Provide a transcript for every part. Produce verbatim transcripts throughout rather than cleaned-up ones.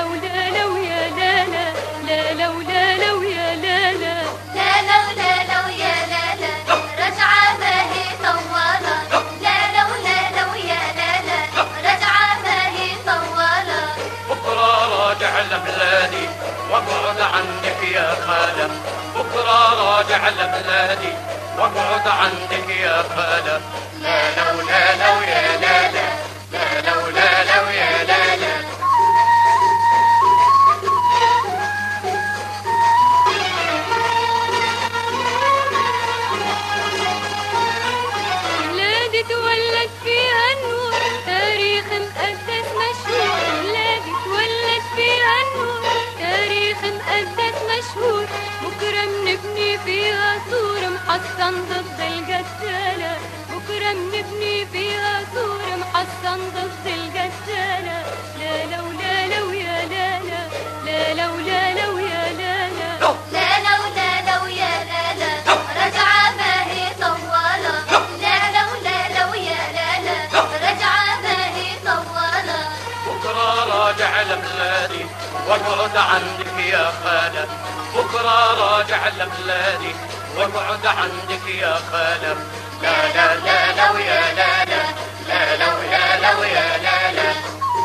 لو لا لو يا لا لا لا لو لا لو يا لا لا لا لو لا لو يا لا لا رجعة ما هي طوالة. لا لو لا لو يا لا لا رجعة ما هي طوالة. بكرة راجع لبلادي واقعد عنك يا خالة. بكرة راجع لبلادي واقعد عندك يا خالة. لا لو لا لو يا لا لا لا لو لا لو يا لا لا. بلادي تولد فيها النور تاريخ مقدس مشهور. بلادي تولد فيها النور تاريخ مقدس مشهور. بكرة بنبني فيها سور محصن ضد القتالة. بكرة بنبني فيها سور محصن ضد القتالة. لا لو لا لو يا لا لا لا لو لا لو يا لا لا لا لو لا لو يا لا لا رجعة ما هي طوالة. لا لو لا لو يا لا لا رجعة ما هي طوالة. بكرة راجع لبلادي واقعد عندك يا خالة. بكرة راجع لبلادي واقعد عندك يا خالة. لا لا لا لو يا لا لا لا لو لا لو يا لا لا.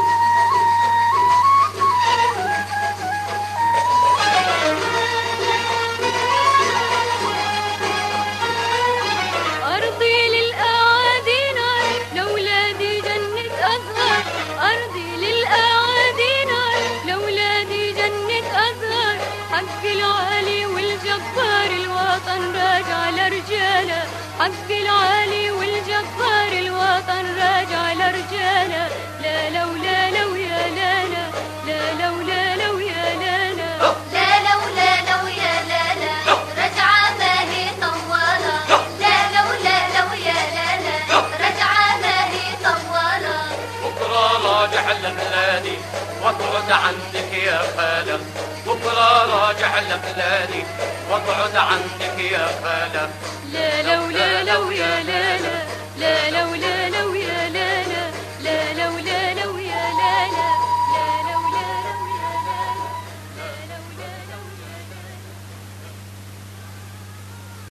أرضي للأعادي نار لولادي جنة أزهار. أرضي للأعادي نار لولادي جنة أزهار. حق العالي والجبار الوطن راجع لرجاله. حق العالي والجبار الوطن راجع لرجاله. لا لو لا لو يا لا لا لا لو لا لو يا لا لا لا لو لا لو يا لا لا رجعة ما هي طوالة. لا لو لا لو يا لا لا رجعة ما هي طوالة. بكرة راجع لبلادي واقعد عندك يا خالة. بكرة راجع لبلادي واقعد عندك يا خالة. لا لو لا لو يا لا لا لا لو